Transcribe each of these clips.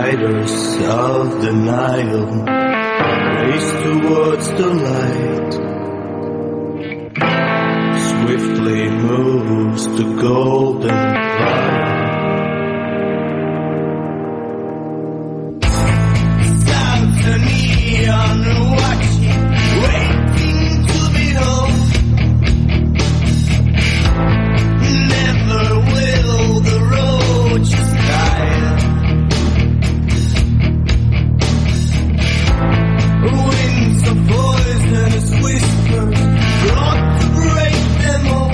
Riders of the Nile race towards the light. Swiftly moves the golden light. South the neon watching, waiting to behold. Never will the roaches die. Winds of poisonous whispers brought to break them all.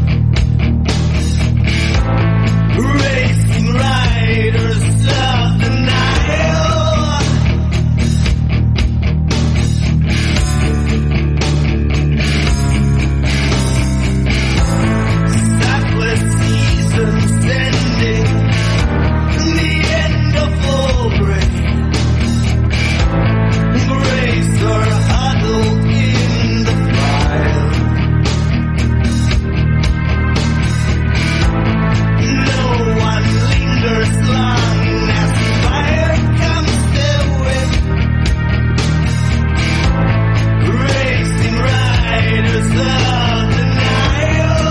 Racing riders of the Nile. Sapless seasons ending, the end of all rain. Grace or huddled in the fire. No one lingers long as fire comes their way. Racing riders of the Nile.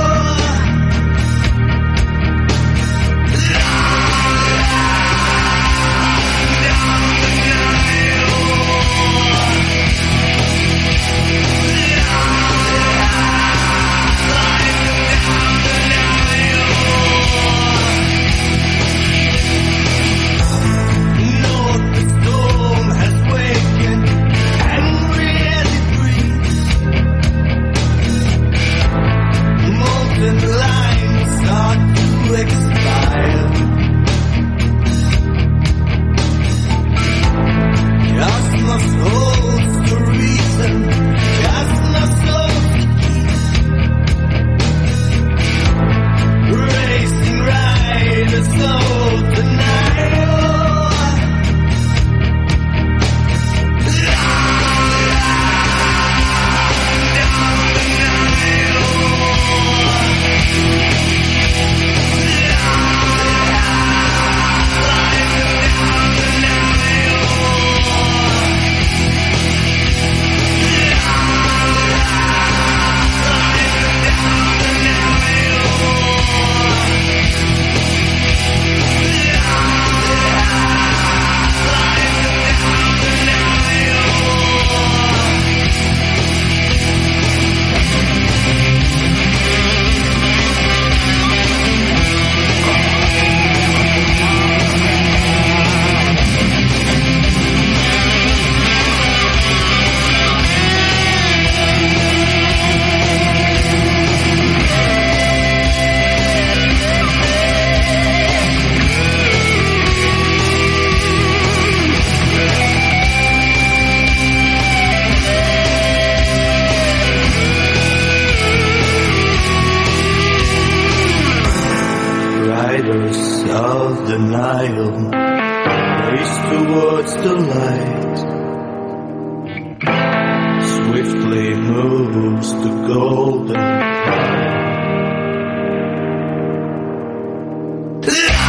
Riders of the Nile race towards the light. Swiftly moves the golden light.